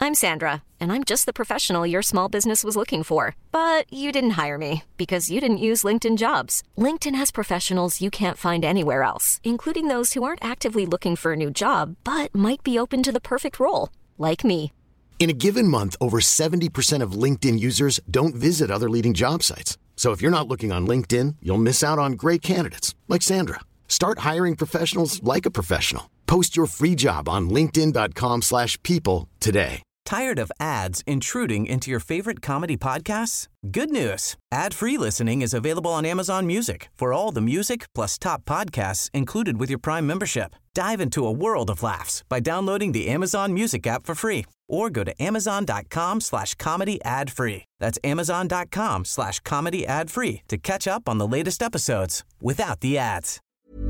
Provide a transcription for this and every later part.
I'm Sandra, and I'm just the professional your small business was looking for. But you didn't hire me because you didn't use LinkedIn Jobs. LinkedIn has professionals you can't find anywhere else, including those who aren't actively looking for a new job, but might be open to the perfect role, like me. In a given month, over 70% of LinkedIn users don't visit other leading job sites. So if you're not looking on LinkedIn, you'll miss out on great candidates like Sandra. Start hiring professionals like a professional. Post your free job on linkedin.com/people today. Tired of ads intruding into your favorite comedy podcasts? Good news. Ad-free listening is available on Amazon Music for all the music plus top podcasts included with your Prime membership. Dive into a world of laughs by downloading the Amazon Music app for free or go to amazon.com/comedy ad-free. That's amazon.com/comedy ad-free to catch up on the latest episodes without the ads.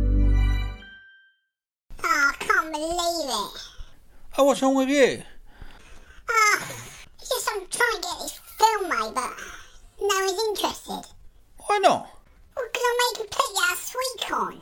Oh, I can't believe it. Oh, what's wrong with you? It's just I'm trying to get this film made, but no one's interested. Why not? Well, because I'm making plenty out of sweet corn.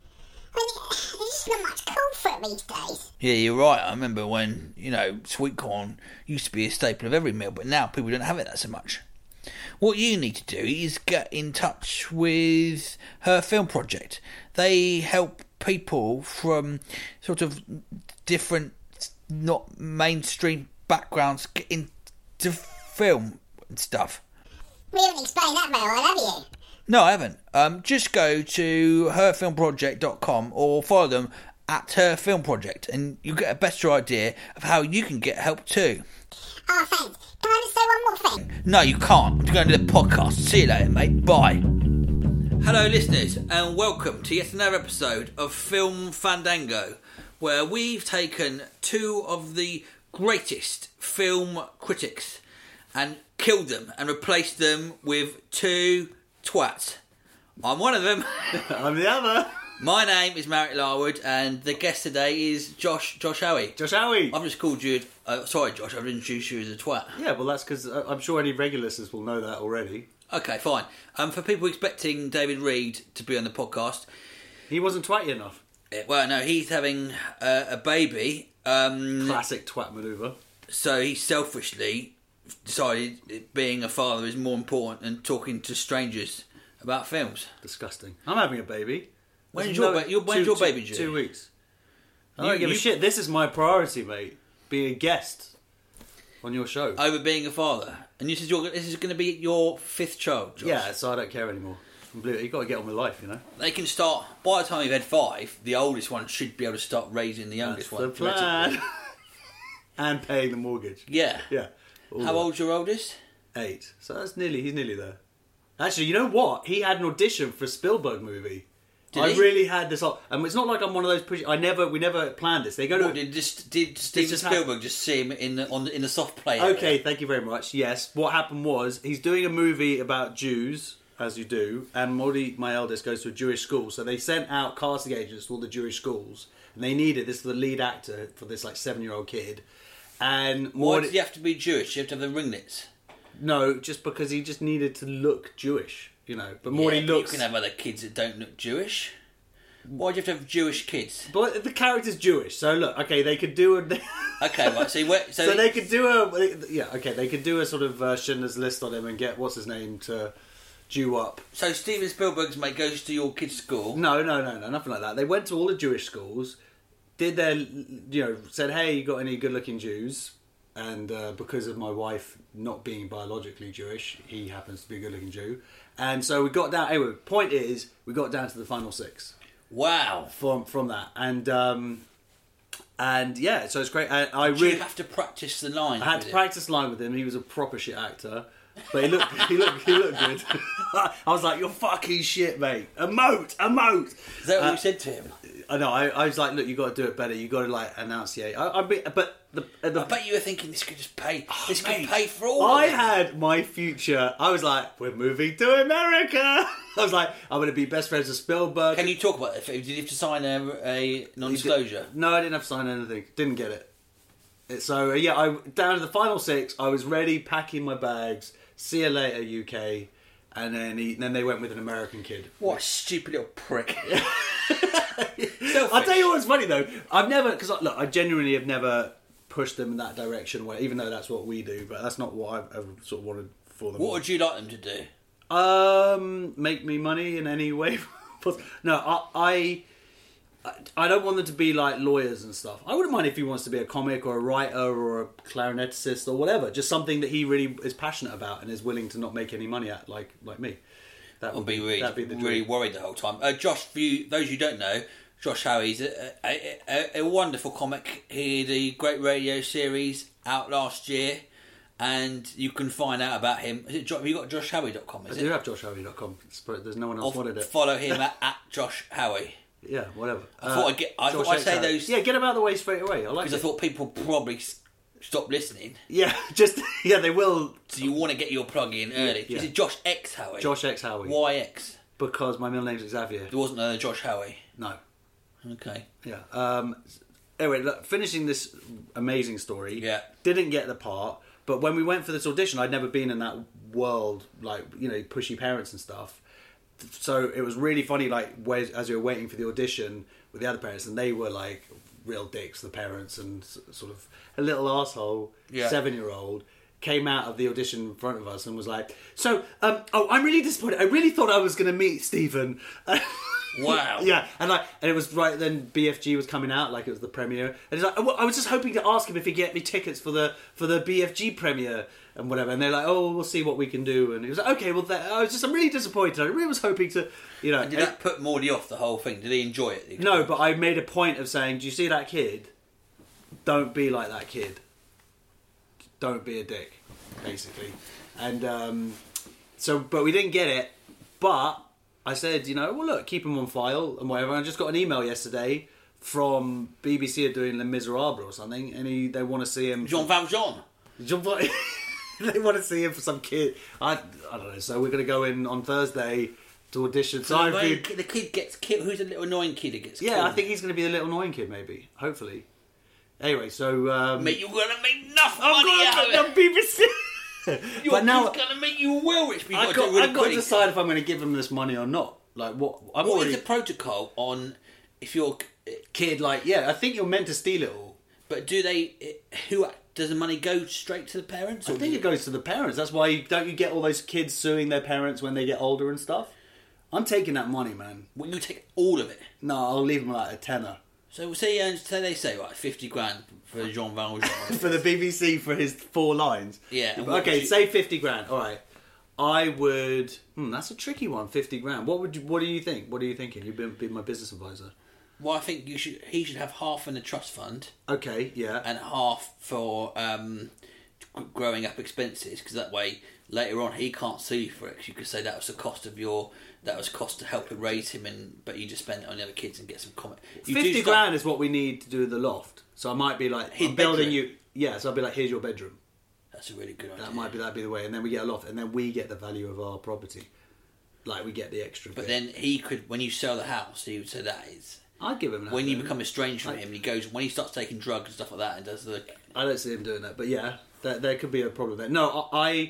I mean, there's just not much call for it these days. Yeah, you're right. I remember when, sweet corn used to be a staple of every meal, but now people don't have it that so much. What you need to do is get in touch with Her Film Project. They help people from sort of different, not mainstream backgrounds get into film and stuff. We haven't explained that very well, have you? No, I haven't. Just go to herfilmproject.com or follow them at Her Film Project and you'll get a better idea of how you can get help too. Oh, thanks. Can I just say one more thing? No, you can't. I'm going to do the podcast. See you later, mate. Bye. Hello, listeners, and welcome to yet another episode of Film Fandango, where we've taken two of the greatest film critics and killed them and replaced them with two twats. I'm one of them. I'm the other. My name is Marek Larwood, and the guest today is Josh Howie. Josh Howie. I've just called you... sorry, Josh, I've introduced you as a twat. Yeah, well, that's because I'm sure any regular listeners will know that already. Okay, fine. For people expecting David Reed to be on the podcast... He wasn't twatty enough. Well, no, he's having a baby. Classic twat manoeuvre. So he selfishly decided being a father is more important than talking to strangers about films. Disgusting. I'm having a baby. When's your baby due? 2 weeks. I don't give a shit. This is my priority, mate. Being a guest on your show. Over being a father. And this is going to be your fifth child, Josh. Yeah, so I don't care anymore. You've got to get on with life, you know. They can start, by the time you've had 5, the oldest one should be able to start raising the youngest one. That's the plan. And paying the mortgage. Yeah. Yeah. How old's your oldest? 8. So he's nearly there. Actually, you know what? He had an audition for a Spielberg movie. I really had this. It's not like I'm one of those. We never planned this. They go to. Did Steven Spielberg just see him in the soft play? Okay, area? Thank you very much. Yes, what happened was he's doing a movie about Jews, as you do, and Molly, my eldest, goes to a Jewish school. So they sent out casting agents to all the Jewish schools, and they needed this for the lead actor for this 7-year-old kid. And why did he have to be Jewish? You have to have the ringlets. No, just because he just needed to look Jewish. But Morty looks... You can have other kids that don't look Jewish. Why do you have to have Jewish kids? But the character's Jewish, so look, okay, they could do a... Okay, right, so they could do a... Yeah, okay, they could do a sort of Schindler's List on him and get, what's his name, to Jew up. So Steven Spielberg's mate goes to your kid's school? No, nothing like that. They went to all the Jewish schools, did their... said, hey, you got any good-looking Jews? And because of my wife not being biologically Jewish, he happens to be a good-looking Jew. And so we got down... Anyway, point is, we got down to the final 6. Wow! From that, and yeah, so it's great. Did you have to practice the line? I had to practice the line with him. He was a proper shit actor, but he looked good. I was like, "You're fucking shit, mate. A moat." Is that what you said to him? I know. I was like, "Look, you got to do it better. You got to enunciate." I bet you were thinking this could just pay. This could pay for all. I had my future. I was like, "We're moving to America." I was like, "I'm going to be best friends with Spielberg." Can you talk about it? Did you have to sign a non-disclosure? No, I didn't have to sign anything. Didn't get it. So yeah, I down to the final 6. I was ready, packing my bags. See you later, UK. And then they went with an American kid. What a stupid little prick. I'll tell you what's funny though. I've never, because look, I genuinely have never push them in that direction, where even though that's what we do, but that's not what I've ever sort of wanted for them. What would you like them to do? Make me money in any way. No, I don't want them to be like lawyers and stuff. I wouldn't mind if he wants to be a comic or a writer or a clarinetist or whatever. Just something that he really is passionate about and is willing to not make any money at, like me. That would be really worried the whole time. Josh, for those you don't know, Josh Howie's a wonderful comic. He had a great radio series out last year, and you can find out about him. Have you got joshhowie.com? I do have joshhowie.com. There's no one else wanted it. Follow him at Josh Howie. Yeah, whatever. I thought I'd say those. Yeah, get them out of the way straight away. I like it. Because I thought people probably stop listening. Yeah, they will. So you want to get your plug in early. Yeah. Is it Josh X Howie? Josh X Howie. Why X? Because my middle name's Xavier. There wasn't another Josh Howie? No. Okay. Yeah. Anyway, look, finishing this amazing story. Yeah. Didn't get the part, but when we went for this audition, I'd never been in that world, like, pushy parents and stuff. So it was really funny, like, as we were waiting for the audition with the other parents, and they were like real dicks, the parents, and sort of a little asshole 7-year-old came out of the audition in front of us and was like, "So, I'm really disappointed. I really thought I was going to meet Stephen." Wow. Yeah, and it was right then. BFG was coming out, like it was the premiere, and he's like, I was just hoping to ask him if he'd get me tickets for the BFG premiere and whatever. And they're like, "Oh, we'll see what we can do." And he was like, "Okay, well, I'm really disappointed. I really was hoping to, And did that put Mordy off the whole thing? Did he enjoy it? No, but I made a point of saying, "Do you see that kid? Don't be like that kid. Don't be a dick, basically." And but we didn't get it. But I said, well, look, keep him on file and whatever. And I just got an email yesterday from BBC are doing Les Miserables or something, and they want to see him. Jean Valjean. They want to see him for some kid. I don't know. So we're going to go in on Thursday to audition. So the kid gets killed. Who's the little annoying kid that gets killed? Yeah, I think he's going to be the little annoying kid, maybe. Hopefully. Anyway, so... Mate, you're going to make enough money out of it. BBC. But now it's going to make you well rich. I've got to decide if I'm going to give him this money or not. Like, what? What is the protocol on if you're... Kid, I think you're meant to steal it all. But do they... Does the money go straight to the parents? I think it goes to the parents. That's why don't you get all those kids suing their parents when they get older and stuff? I'm taking that money, man. Will you take all of it? No, I'll leave them like a tenner. So say they say like 50 grand for Jean Valjean for the BBC for his 4 lines. Yeah. Okay, say 50 grand. All right. I would. That's a tricky one. 50 grand. What do you think? What are you thinking? You've been my business advisor. Well, I think he should have half in the trust fund. Okay, yeah. And half for growing up expenses, because that way later on he can't sue you for it. Because you could say that was the cost of cost to help raise him, but you just spend it on the other kids and get some comment. 50 grand is what we need to do the loft. So I might be like, I'm building you. Yeah, so I'll be like, here's your bedroom. That's a really good idea. That'd be the way, and then we get a loft, and then we get the value of our property. Like we get the extra. But then he could, when you sell the house, he would say that is. I'd give him that. When you become estranged from him, when he starts taking drugs and stuff like that, and does the. I don't see him doing that, but yeah, there could be a problem there. No, I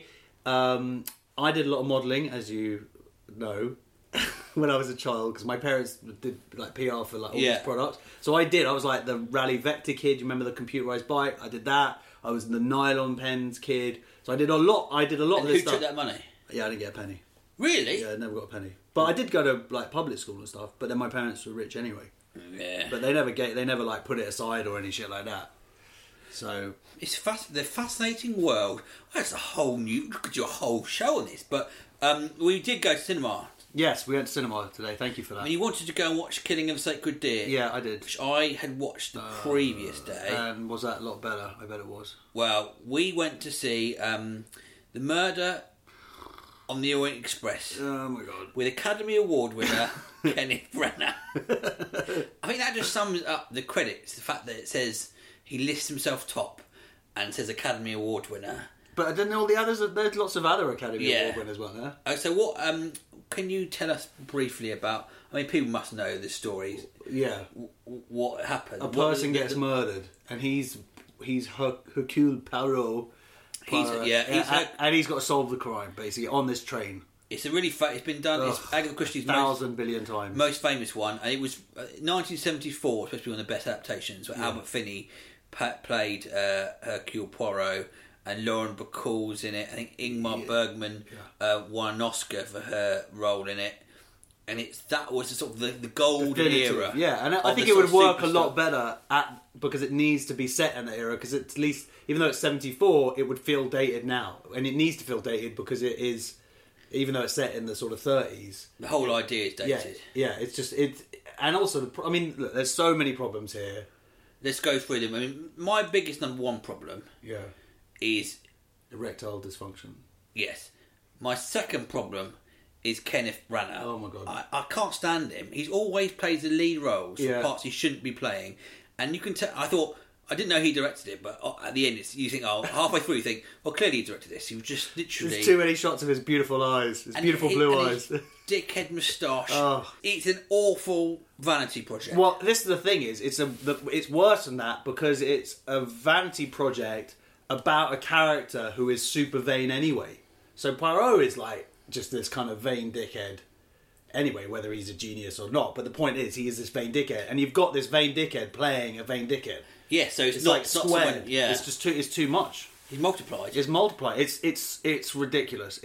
did a lot of modelling, as you know, when I was a child, because my parents did like PR for like all these products. So I was like the Rally Vector kid. You remember the computerised bike? I did that. I was the nylon pens kid. So I did a lot. of this stuff. Who took that money? Yeah, I didn't get a penny. Really? Yeah, I never got a penny. But I did go to like public school and stuff. But then my parents were rich anyway. Yeah. But they never like put it aside or any shit like that. So it's the fascinating world. That's a whole new. We could do a whole show on this. But we did go to cinema. Yes, we went to cinema today. Thank you for that. And you wanted to go and watch Killing of a Sacred Deer. Yeah, I did. Which I had watched the previous day. And was that a lot better? I bet it was. Well, we went to see The Murder on the Orient Express. Oh my god. With Academy Award winner Kenneth Branagh. I think that just sums up the credits. The fact that it says he lists himself top and says Academy Award winner. But then all the others, there's lots of other Academy Award winners, weren't there? So what can you tell us briefly about, I mean, people must know the stories. Yeah. What happened? A person gets murdered and he's Hercule Poirot. And he's got to solve the crime, basically, on this train. It's a really it's been done. It's Agatha Christie's 1,000 billion times. Most famous one, and it was 1974, supposed to be one of the best adaptations, where Albert Finney played Hercule Poirot, and Lauren Bacall's in it. I think Ingmar Bergman won an Oscar for her role in it. And that was sort of the golden era. Yeah, and I think it would work a lot better because it needs to be set in that era, because at least, even though it's 74, it would feel dated now. And it needs to feel dated because it is, even though it's set in the sort of 30s. The whole idea is dated. Yeah, it's just... And also, look, there's so many problems here. Let's go through them. I mean, my biggest number one problem is... erectile dysfunction. Yes. My second problem is Kenneth Branagh. Oh my God. I can't stand him. He's always plays the lead roles for parts he shouldn't be playing. And you can tell... I didn't know he directed it, but at the end, you think, halfway through, you think, well, clearly he directed this. He was just literally... There's too many shots of his beautiful eyes. His beautiful blue eyes. His dickhead moustache. It's an awful vanity project. Well, this is the thing is, it's worse than that, because it's a vanity project about a character who is super vain anyway. So Poirot is like just this kind of vain dickhead anyway, whether he's a genius or not. But the point is, he is this vain dickhead, and you've got this vain dickhead playing a vain dickhead. Yeah, so it's like not squared. Someone, yeah, it's just too much. He's multiplied. It's multiplied. It's ridiculous.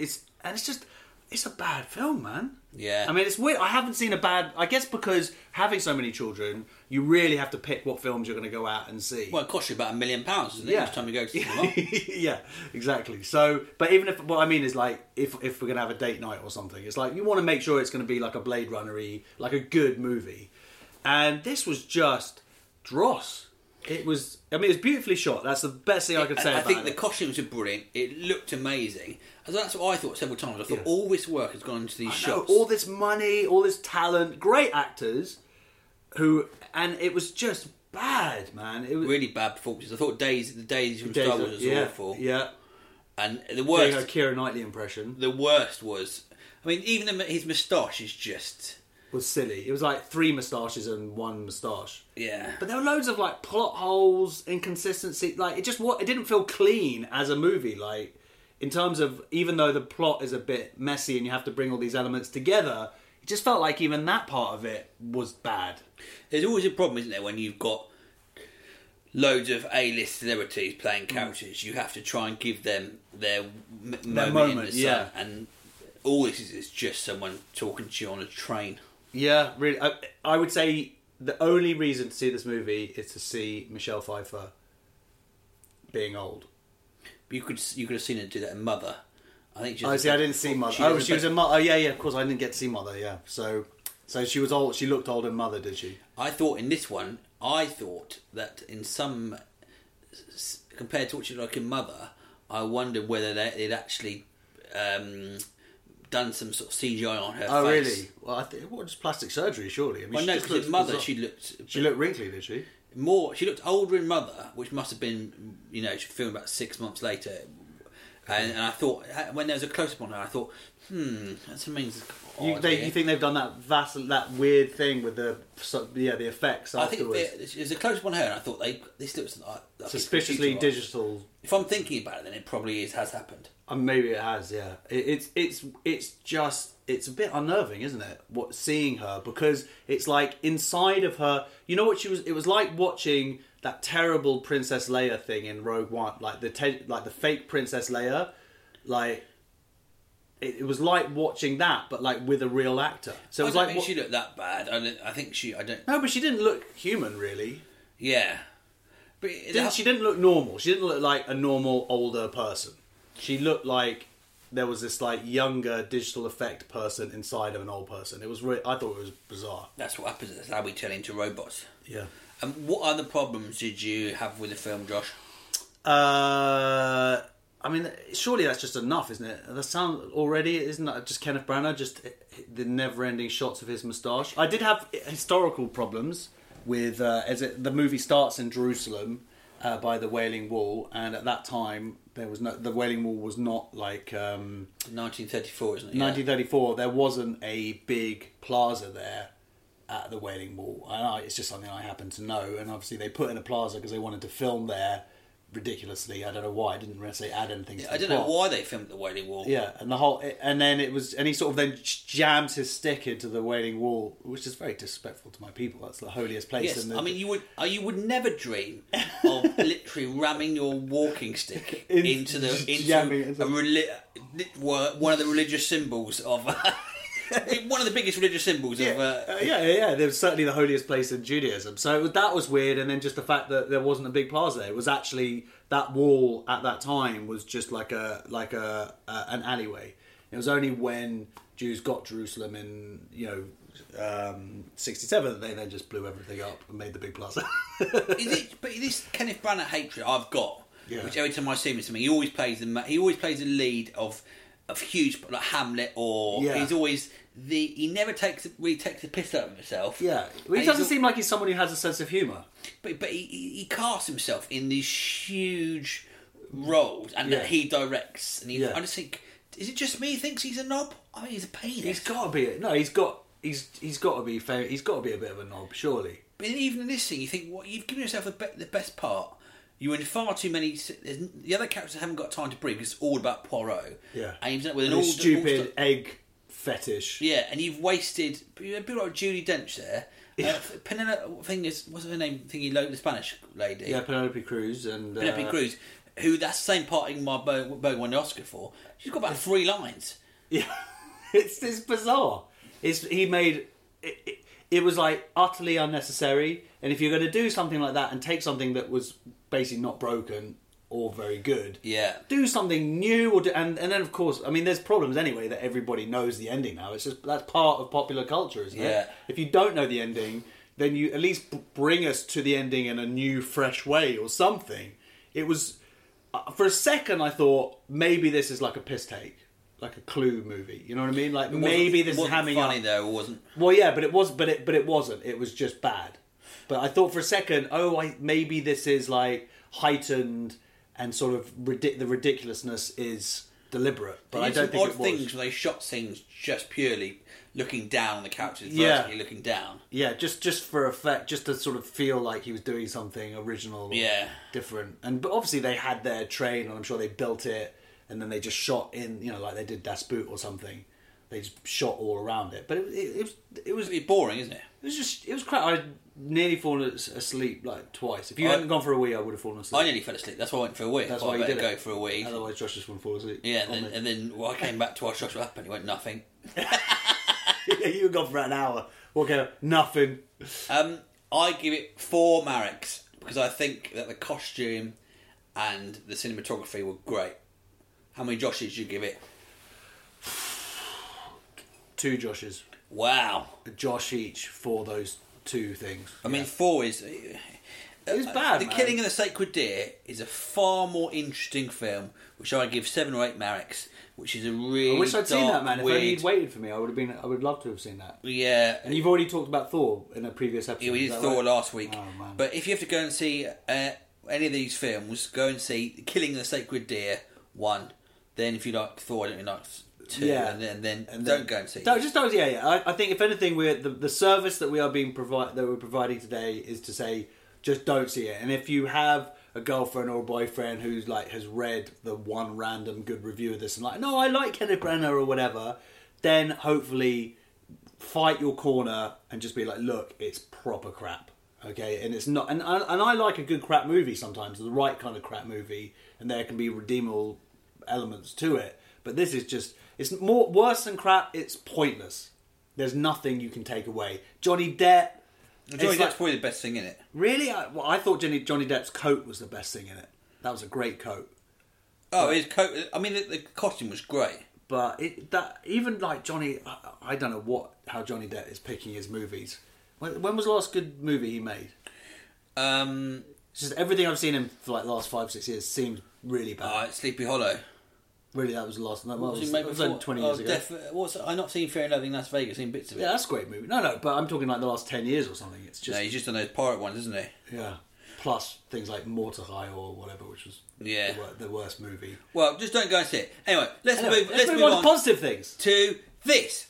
It's a bad film, man. Yeah. I mean, it's weird. I haven't seen a bad... I guess because having so many children, you really have to pick what films you're going to go out and see. Well, it costs you about $1 million, doesn't it? Each time you go to the cinema. Yeah, exactly. So, but even if... What I mean is, like, if we're going to have a date night or something, it's like, you want to make sure it's going to be like a Blade Runner-y, like a good movie. And this was just dross. It was... I mean, it's beautifully shot. That's the best thing I could say about it. I think the costumes are brilliant. It looked amazing. And that's what I thought several times. I thought all this work has gone into these shots. All this money, all this talent, great actors and it was just bad, man. It was really bad performances. I thought the Daisy from Star Wars was awful. Yeah. And the worst... Doing a Keira Knightley impression. The worst was... I mean, even his moustache is just... was silly. It was like 3 moustaches and 1 moustache. Yeah. But there were loads of like plot holes, inconsistency. Like it didn't feel clean as a movie. Like in terms of, even though the plot is a bit messy and you have to bring all these elements together, it just felt like even that part of it was bad. There's always a problem, isn't there, when you've got loads of A-list celebrities playing characters. You have to try and give them their moment in the sun. And all this is just someone talking to you on a train. Yeah, really. I would say the only reason to see this movie is to see Michelle Pfeiffer being old. You could have seen her do that in Mother. I think. I didn't see Mother. She was in Mother. Oh yeah. Of course, I didn't get to see Mother. Yeah. So she was old. She looked old in Mother, did she? I thought in this one, that in some, compared to what she looked like in Mother, I wondered whether they'd actually done some sort of CGI on her face. Oh really? Well, I think just plastic surgery, surely. I mean, because in Mother she looked wrinkly, did she? She looked older in Mother, which must have been, she filmed about 6 months later. And I thought, when there was a close-up on her, I thought, that means you think they've done that weird thing with the effects afterwards? I think there's a close-up on her, and I thought this looks like suspiciously digital. If I'm thinking about it, then it probably has happened. Maybe it has, yeah. It's a bit unnerving, isn't it? Seeing her, because it's like inside of her. You know what she was? It was like watching that terrible Princess Leia thing in Rogue One, like the fake Princess Leia, like. It was like watching that, but like with a real actor. So it was I don't think she looked that bad. I think she. I don't. No, but she didn't look human, really. Yeah, but she didn't look normal. She didn't look like a normal older person. She looked like there was this like younger digital effect person inside of an old person. It was. I thought it was bizarre. That's what happens. That's how we turn into robots. Yeah. What other problems did you have with the film, Josh? I mean, surely that's just enough, isn't it? The sound already, isn't that just Kenneth Branagh, just the never-ending shots of his moustache? I did have historical problems with, the movie starts in Jerusalem by the Wailing Wall, and at that time, the Wailing Wall was not like... 1934, isn't it? 1934, there wasn't a big plaza there at the Wailing Wall. It's just something I happen to know, and obviously they put in a plaza because they wanted to film there, ridiculously. I don't know why. I didn't really say add anything. To I don't know why they filmed the Wailing Wall. Yeah, and then he sort of then jams his stick into the Wailing Wall, which is very disrespectful to my people. That's the holiest place. Yes, in the... I mean you would never dream of literally ramming your walking stick into one of the religious symbols of. One of the biggest religious symbols of... There was certainly the holiest place in Judaism. So that was weird, and then just the fact that there wasn't a big plaza there. It was actually... That wall at that time was just like an alleyway. It was only when Jews got Jerusalem in, 67 that they then just blew everything up and made the big plaza. But this Kenneth Branagh hatred I've got, which every time I see him, he always plays the lead of huge, like Hamlet, or he's always he never takes the piss out of himself. Yeah, well, he doesn't seem like he's someone who has a sense of humour. But he casts himself in these huge roles, and that he directs. And I just think, is it just me who thinks he's a knob? I mean, he's a penis. He's got to be. No, he's got to be fair. He's got to be a bit of a knob, surely. But even in this thing, you think, you've given yourself the best part. You in far too many. The other characters haven't got time to breathe. It's all about Poirot. Yeah, and you've done it with an stupid egg fetish. Yeah, and you've wasted. People like Judi Dench there. Yeah. What's her name? The Spanish lady. Yeah, Penelope Cruz and Penelope Cruz, who that's the same part Ingmar Bergman won the Oscar for. She's got about 3 lines. Yeah, it's bizarre. He made it. It was like utterly unnecessary. And if you're going to do something like that and take something that was basically not broken or very good, do something new. And then of course, I mean, there's problems anyway that everybody knows the ending now. It's just that's part of popular culture, isn't it? If you don't know the ending, then you at least bring us to the ending in a new, fresh way or something. It was for a second I thought maybe this is like a piss take. Like a Clue movie, you know what I mean? Like maybe this is hamming funny up. Though, it wasn't. Well, yeah, but it was, but it wasn't. It was just bad. But I thought for a second, maybe this is like heightened and sort of the ridiculousness is deliberate. But I don't think it was. Odd things when they shot things just purely looking down on the couches, vertically looking down. Yeah, just for effect, just to sort of feel like he was doing something original, or different. But obviously they had their train, and I'm sure they built it. And then they just shot in, like they did Das Boot or something. They just shot all around it. But it was boring, isn't it? It was quite. I'd nearly fallen asleep like twice. If you hadn't gone for a wee, I would have fallen asleep. I nearly fell asleep. That's why I went for a wee. That's why you did go for a wee. Otherwise, Josh just wouldn't fall asleep. Yeah, and then I came back to watch Josh what happened. He went nothing. Yeah, you were gone for an hour. Okay, nothing. I give it 4 Mareks because I think that the costume and the cinematography were great. How many Joshes did you give it? 2 Joshes. Wow. A Josh each for those 2 things. I mean, 4 is... It was bad, The Killing of the Sacred Deer is a far more interesting film, which I give 7 or 8 Mareks, which is a really I wish I'd seen that, man. Weird... If only you'd waited for me, I would love to have seen that. Yeah. And you've already talked about Thor in a previous episode. Yeah, we did Thor last week. Oh, man. But if you have to go and see any of these films, go and see Killing of the Sacred Deer 1. Then if you like Thor, I don't really like 2, and then don't go and see it. Just don't. Yeah. I think if anything, the service that we're providing today is to say just don't see it. And if you have a girlfriend or a boyfriend who's like has read the one random good review of this and like, no, I like Kenneth Branagh or whatever, then hopefully fight your corner and just be like, look, it's proper crap. Okay, and it's not. And I like a good crap movie sometimes, the right kind of crap movie, and there can be redeemable elements to it, but this is just, it's more worse than crap. It's pointless. There's nothing you can take away. Johnny Depp, Johnny Depp's probably the best thing in it. Really? I thought Johnny Depp's coat was the best thing in it. That was a great coat. His coat, I mean the costume was great, but even like Johnny, I don't know how Johnny Depp is picking his movies. When was the last good movie he made? It's just everything I've seen him for like the last 5-6 years seems really bad. Sleepy Hollow. Really, that was the last. That was made before? 20 years ago. I've not seen Fear and Loathing in Las Vegas. I've seen bits of it. Yeah, that's a great movie. No, but I'm talking like the last 10 years or something. It's just he's just done those pirate ones, isn't he? Yeah. Plus things like Mortdecai or whatever, which was the worst movie. Well, just don't go and see it. Anyway, let's move on to positive things. To this.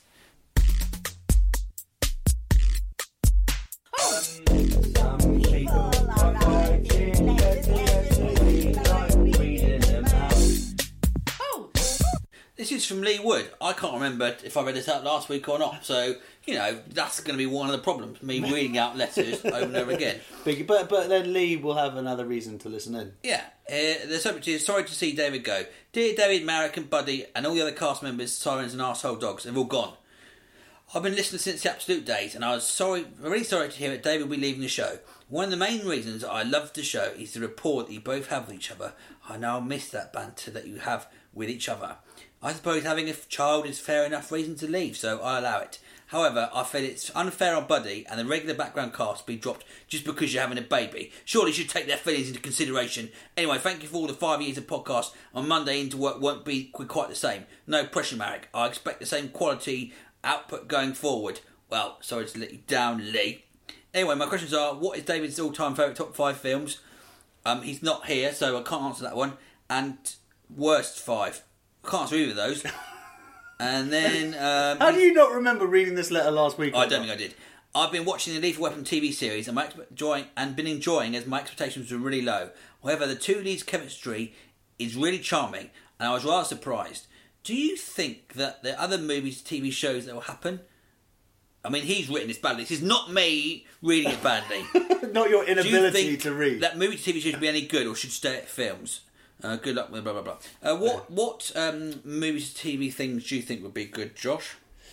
This is from Lee Wood. I can't remember if I read this out last week or not. So, that's going to be one of the problems, me reading out letters over and over again. But then Lee will have another reason to listen in. Yeah. The subject is, sorry to see David go. Dear David, Marek and Buddy and all the other cast members, Sirens and Arsehole Dogs, they've all gone. I've been listening since the absolute days, and I was really sorry to hear that David will be leaving the show. One of the main reasons I love the show is the rapport that you both have with each other. I now miss that banter that you have with each other. I suppose having a child is fair enough reason to leave, so I allow it. However, I feel it's unfair on Buddy and the regular background cast be dropped just because you're having a baby. Surely you should take their feelings into consideration. Anyway, thank you for all the 5 years of podcast. On Monday into work won't be quite the same. No pressure, Marek. I expect the same quality output going forward. Well, sorry to let you down, Lee. Anyway, my questions are, what is David's all-time favourite top 5 films? He's not here, so I can't answer that one. And worst 5. I can't answer either of those. And then... How do you not remember reading this letter last week? I don't think I did. I've been watching the Lethal Weapon TV series and been enjoying as my expectations were really low. However, the two leads' chemistry is really charming, and I was rather surprised. Do you think that there are other movies, TV shows that will happen? I mean, he's written this badly. This is not me reading it badly. Not your inability do you think to read. That movie, TV shows should be any good, or should stay at films? Good luck with blah blah blah. What movies, TV things do you think would be good, Josh?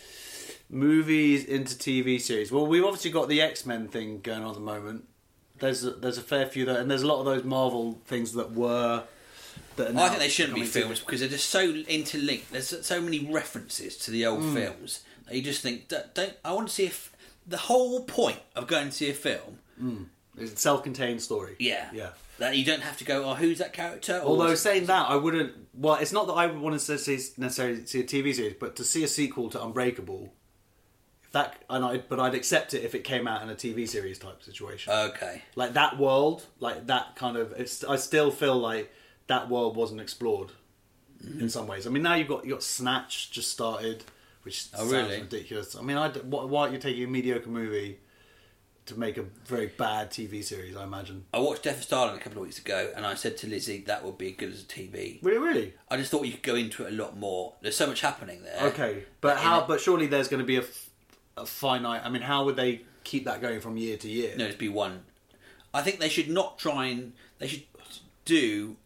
Movies into TV series. Well, we've obviously got the X-Men thing going on at the moment. There's a fair few there, and there's a lot of those Marvel things that were. I think they shouldn't be films because they're just so interlinked. There's so many references to the old films that you just think, I want to see if the whole point of going to see a film is a self-contained story. Yeah. That you don't have to go, who's that character? Although saying that, I wouldn't. Well, it's not that I would want to necessarily see a TV series, but to see a sequel to Unbreakable. But I'd accept it if it came out in a TV series type situation. Okay. Like that world, like that kind of. I still feel like that world wasn't explored in some ways. I mean, now you got Snatch just started, which sounds ridiculous. I mean, why are you taking a mediocre movie to make a very bad TV series? I imagine. I watched Death of Stalin a couple of weeks ago, and I said to Lizzie that would be good as a TV. Really? I just thought you could go into it a lot more. There's so much happening there. Okay, but how? But surely there's going to be a finite. I mean, how would they keep that going from year to year? No, it'd be one. I think they should not try and. They should do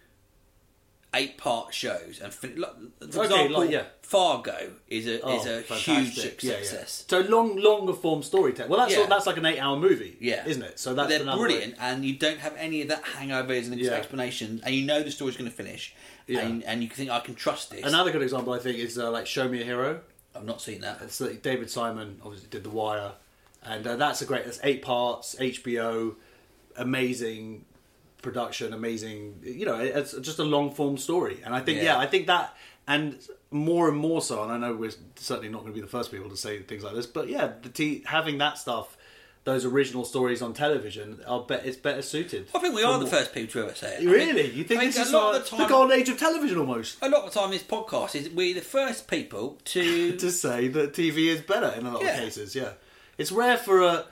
8-part shows and for example, Fargo is a huge success. So longer form storytelling. Well, that's like an 8-hour movie, isn't it? So that's they're brilliant, and you don't have any of that hangovers and explanations, and you know the story's going to finish, and you can think I can trust this. Another good example, I think, is like Show Me a Hero. I've not seen that. It's like David Simon obviously did The Wire, and that's 8 parts, HBO, amazing production, amazing, it's just a long form story. And I think I think that, and more so, and I know we're certainly not going to be the first people to say things like this, but having that stuff, those original stories on television, it's better suited. I think we are the first people to ever say it. Really? You think this is the golden age of television almost? A lot of the time, this podcast is we're the first people to to say that TV is better in a lot of cases. Yeah, it's rare for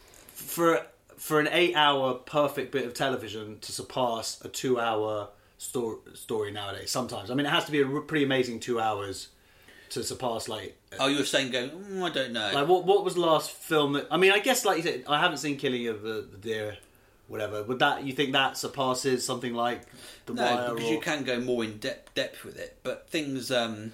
an 8-hour perfect bit of television to surpass a 2-hour story nowadays. Sometimes, I mean, it has to be a pretty amazing 2 hours to surpass you were saying I don't know. Like what was the last film that? I mean, I guess like you said, I haven't seen Killing of the Deer, whatever. You think that surpasses something like The Wire? No, because you can go more in depth with it. But things, I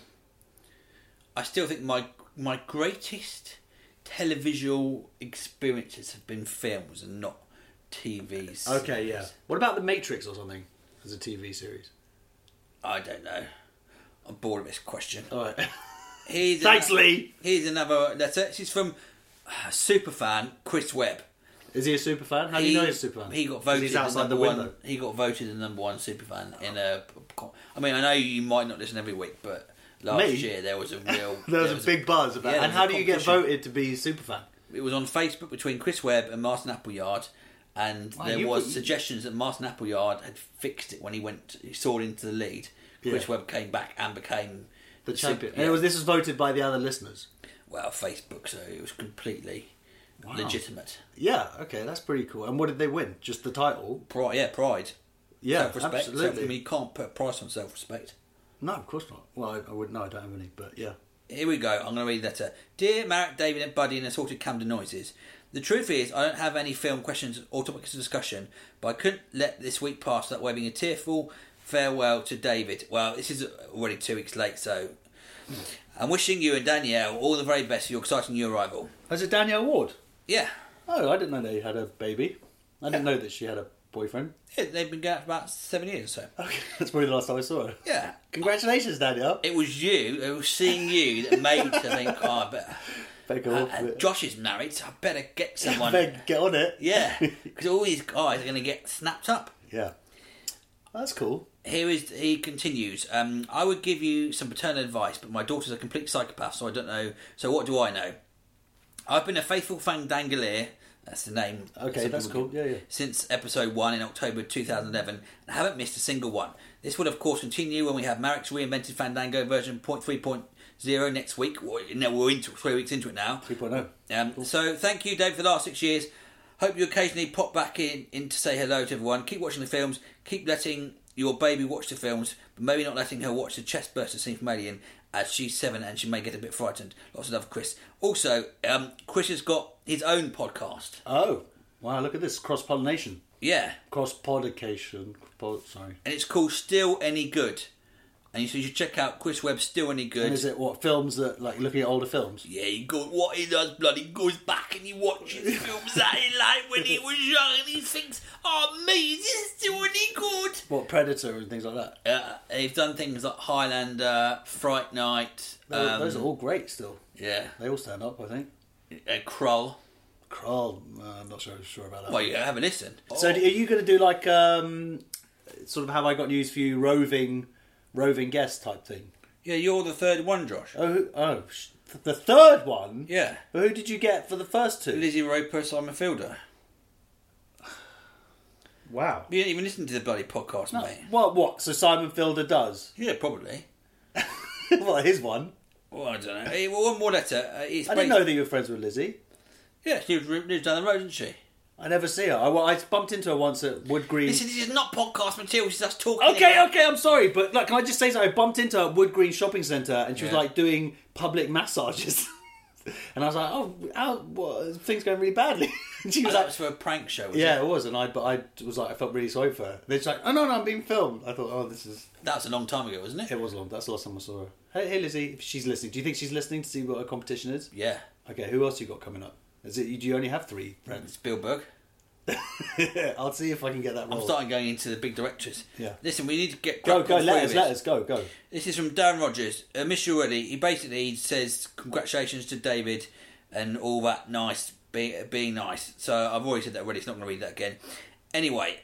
still think my greatest televisual experiences have been films and not TV series. Okay, yeah. What about The Matrix or something as a TV series? I don't know. I'm bored of this question. All right. Thanks, Lee. Here's another letter. This is from superfan Chris Webb. Is he a superfan? How do you know he's a superfan? He got voted. He's outside the window. He got voted the number one superfan in a. I mean, I know you might not listen every week, but last year there was a real. there was a big buzz about. And how do you get voted to be superfan? It was on Facebook between Chris Webb and Martin Appleyard. And there was suggestions that Martin Appleyard had fixed it when he soared into the lead. Chris Webb came back and became the champion. And this was voted by the other listeners. Well, Facebook, so it was completely legitimate. Yeah, okay, that's pretty cool. And what did they win? Just the title? Pride. Yeah, self-respect. absolutely. You can't put a price on self-respect. No, of course not. Well, I wouldn't know. I don't have any, but yeah. Here we go. I'm going to read the letter. Dear Marek, David and Buddy and Assorted Camden Noises. The truth is, I don't have any film questions or topics of discussion, but I couldn't let this week pass without waving a tearful farewell to David. Well, this is already 2 weeks late, so... I'm wishing you and Danielle all the very best for your exciting new arrival. Is it Danielle Ward? Yeah. Oh, I didn't know they had a baby. I didn't know that she had a boyfriend. Yeah, they've been going for about 7 years or so. Okay, that's probably the last time I saw her. Yeah. Congratulations, Danielle. It was seeing you that made me think, I better... And Josh is married, so I better get someone. Better get on it. Yeah, because all these guys are going to get snapped up. Yeah. That's cool. He continues. I would give you some paternal advice, but my daughter's a complete psychopath, so I don't know. So what do I know? I've been a faithful fangangolier. That's the name. Okay, that's cool. Yeah. Since episode 1 in October 2011, and haven't missed a single one. This will, of course, continue when we have Marek's reinvented Fandango version 0.3.0 next week. We're 3 weeks into it now. 3.0. Cool. So thank you, Dave, for the last 6 years. Hope you occasionally pop back in to say hello to everyone. Keep watching the films. Keep letting your baby watch the films, but maybe not letting her watch the chest burster scene from Alien, as she's 7 and she may get a bit frightened. Lots of love, Chris. Also, Chris has got his own podcast. Oh, wow, look at this. Cross-pollination. Yeah. Cross-pollination. Sorry. And it's called Still Any Good. And so you should check out Chris Webb's Still Any Good. And is it what, films that, like, looking at older films? Yeah, what he does, bloody goes back and he watches films that he liked when he was young and he thinks, oh, me, is this still any good? What, Predator and things like that? He's done things like Highlander, Fright Night. Those are all great still. Yeah. They all stand up, I think. Krull. I'm not sure about that. Well, yeah, have a listen. So are you going to do like, sort of Have I Got News For You roving guest type thing? Yeah, you're the third one, Josh. Oh, the third one? Yeah. But who did you get for the first two? Lizzie Roper, Simon Fielder. Wow. You didn't even listen to the bloody podcast, mate. What? So Simon Fielder does? Yeah, probably. Well, his one. Well, I don't know. Hey, well, one more letter. I didn't know that you were friends with Lizzie. Yeah, she lives down the road, isn't she? I never see her. I bumped into her once at Wood Green. Listen, this is not podcast material. This is us talking. Okay, I'm sorry, but look, can I just say something? I bumped into her at Wood Green Shopping Centre, and she was like doing public massages, and I was like, what, things going really badly. And she was that like, was for a prank show. It was, and I was like, I felt really sorry for her. Then she's like, oh no, I'm being filmed. I thought, this is. That was a long time ago, wasn't it? It was long. That's the last time I saw her. Hey Lizzie, if she's listening, do you think she's listening to see what her competition is? Yeah. Okay, who else you got coming up? Do you only have 3 friends? Spielberg. I'll see if I can get that role. I'm starting going into the big directors. Yeah. Listen, we need to get... Go, let us, go. This is from Darren Rogers. Miss you already. He basically says congratulations to David and all that nice, being nice. So I've already said that already, it's not going to read that again. Anyway,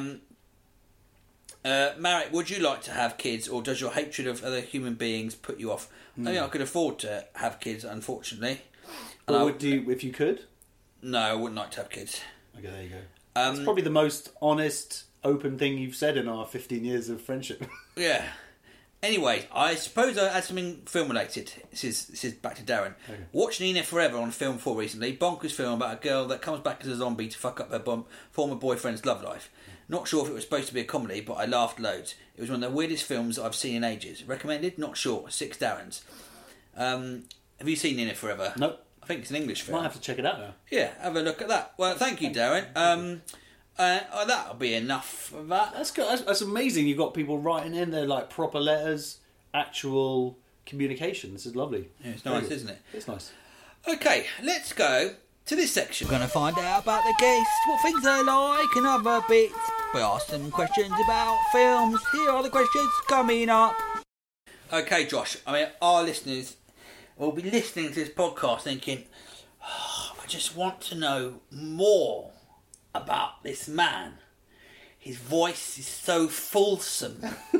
Marek, would you like to have kids, or does your hatred of other human beings put you off? I think I could afford to have kids, unfortunately. What would you, if you could? No, I wouldn't like to have kids. Okay, there you go. It's probably the most honest, open thing you've said in our 15 years of friendship. Yeah. Anyway, I suppose I had something film related. This is back to Darren. Okay. Watched Nina Forever on Film 4 recently. Bonkers film about a girl that comes back as a zombie to fuck up her former boyfriend's love life. Not sure if it was supposed to be a comedy, but I laughed loads. It was one of the weirdest films I've seen in ages. Recommended? Not sure. 6 Darrens. Have you seen Nina Forever? Nope. I think it's an English film. Might have to check it out now. Yeah, have a look at that. Well, thank you, Darren. That'll be enough of that. That's good. That's amazing. You've got people writing in there like proper letters, actual communication. This is lovely. Yeah, it's nice, isn't it? It's nice. Okay, let's go to this section. We're going to find out about the guests, what things they like, and other bits. We asked them questions about films. Here are the questions coming up. Okay, Josh. Our listeners will be listening to this podcast thinking, I just want to know more about this man. His voice is so fulsome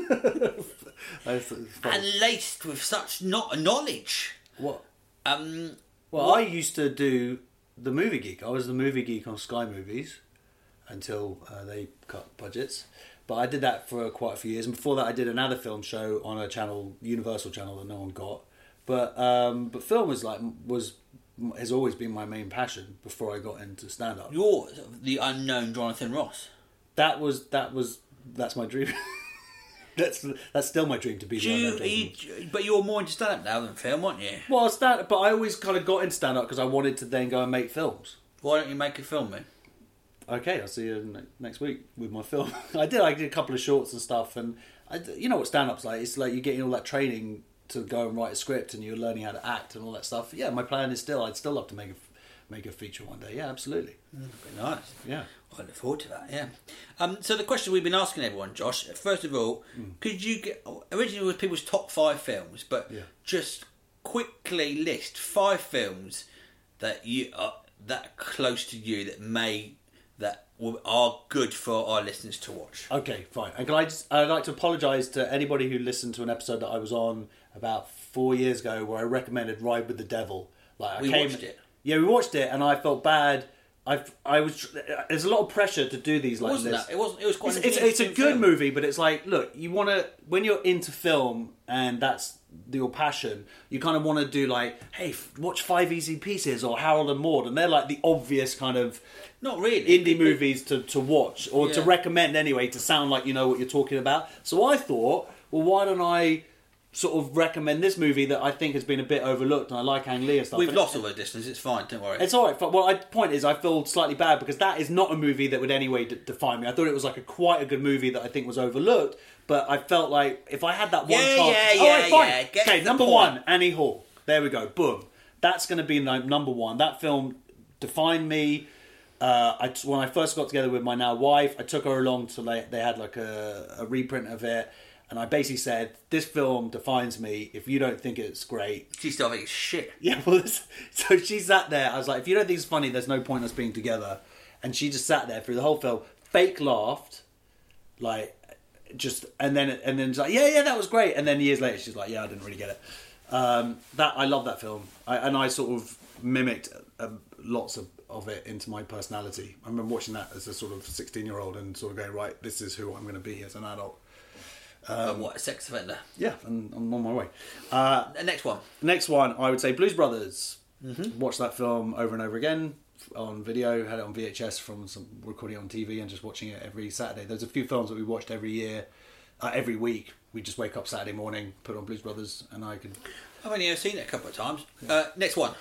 and laced with such knowledge. What? Well, I used to do the Movie Geek. I was the Movie Geek on Sky Movies until they cut budgets. But I did that for quite a few years. And before that, I did another film show on a channel, Universal channel, that no one got. But film has always been my main passion before I got into stand up. You're the unknown Jonathan Ross. That's my dream. That's still my dream to be. But you're more into stand-up now than film, aren't you? Well, but I always kind of got into stand-up because I wanted to then go and make films. Why don't you make a film, then? Okay, I'll see you next week with my film. I did a couple of shorts and stuff, and you know what stand-up's like. It's like you're getting all that training to go and write a script, and you're learning how to act and all that stuff. Yeah, my plan is I'd still love to make a feature one day. Yeah, absolutely. That'd be nice. Yeah. I look forward to that, yeah. So the question we've been asking everyone, Josh, first of all, could you originally it was people's top 5 films, but just quickly list 5 films that you are that close to you that are good for our listeners to watch. Okay, fine. And I'd like to apologise to anybody who listened to an episode that I was on about 4 years ago where I recommended Ride with the Devil. We watched it. Yeah, we watched it, and I felt bad. There's a lot of pressure to do these like this. It was quite. It's a good movie, but it's like, look, you want to when you're into film and that's your passion, you kind of want to do like, hey, watch 5 Easy Pieces or Harold and Maude, and they're like the obvious kind of not really indie movies to watch or to recommend anyway, to sound like you know what you're talking about. So I thought, well, why don't I sort of recommend this movie that I think has been a bit overlooked, and I like Ang Lee and stuff. We've lost all those listeners, it's fine, don't worry. It's alright. Well, the point is, I feel slightly bad because that is not a movie that would anyway define me. I thought it was like quite a good movie that I think was overlooked, but I felt like if I had that one chance... Okay, number 1, Annie Hall. There we go, boom. That's going to be number 1. That film defined me. When I first got together with my now wife, I took her along to they had like a reprint of it. And I basically said, this film defines me. If you don't think it's great... She still thinks it's shit. Yeah, well, so she sat there. I was like, if you don't think it's funny, there's no point us being together. And she just sat there through the whole film, fake laughed, like, just... And then it's like, yeah, that was great. And then years later, she's like, yeah, I didn't really get it. I love that film. I sort of mimicked lots of it into my personality. I remember watching that as a sort of 16-year-old and sort of going, right, this is who I'm going to be as an adult. What, a sex offender? Yeah, and I'm on my way. Next one. Next one, I would say Blues Brothers. Mm-hmm. Watched that film over and over again on video. Had it on VHS from some recording on TV and just watching it every Saturday. There's a few films that we watched every week. We just wake up Saturday morning, put on Blues Brothers, and I could... I've only seen it a couple of times. Next one.